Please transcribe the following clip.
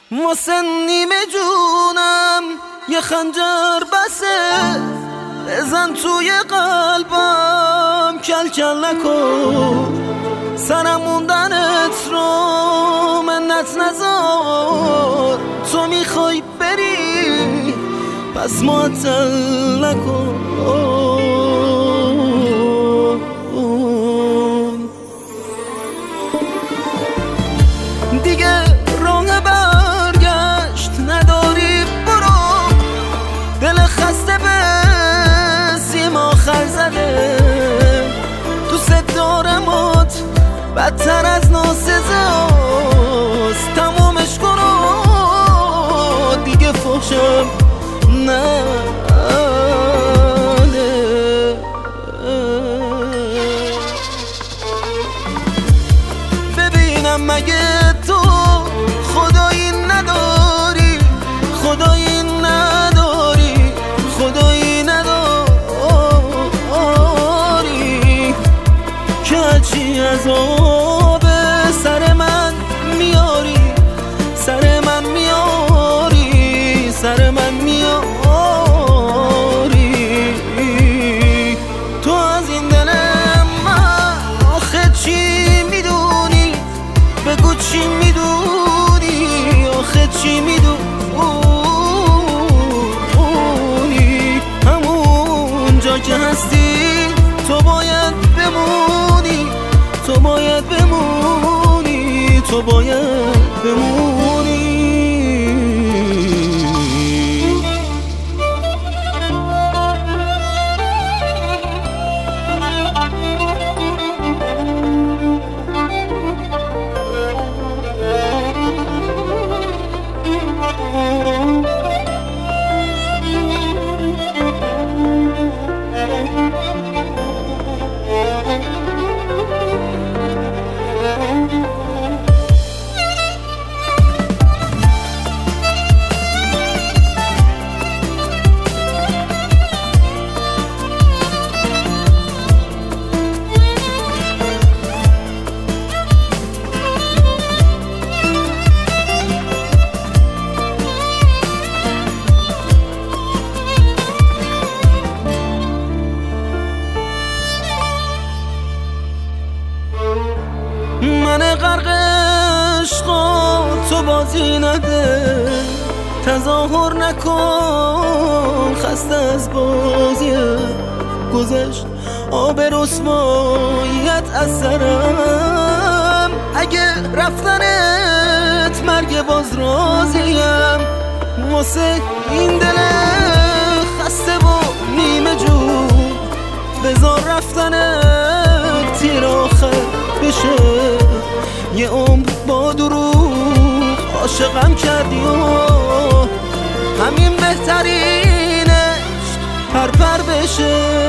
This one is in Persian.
واسه نیمه جونم یه خنجر بسه، بزن توی قلبم کل کل نکن، سرم موندنت رو منت نذار، تو میخوای بری پس معطل نکن. دیگه راه برگشت نداری، برو، دل خسته به سیم آخر زده، دوست دارمت بدتر از ناسزاست، تمومش کن دیگه فحشم نه. ببینم مگه تو خدایی نداری، خدایی نداری، خدایی نداری که هرچی عذاب سر من میاری، سر من میاری، سر من میاری. تو از این دل من آخه چی میدونی؟ بگو چی میدونی؟ آخه چی میدونی؟ همون جا که هستی تو باید بمونی، تو باید بمونی، تو باید بمونی. من غرق عشقا تو بازی نده، تظاهر نکن خسته از بازی گذشت، آب رسواییت از سرم، اگه رفتنت مرگ باز راضیم، واسه این دل خسته و نیمه جون بذار رفتنت تیر آخر بشه، یه عمر با دروغ عاشقم کردی و همین بهترینش پر بشه.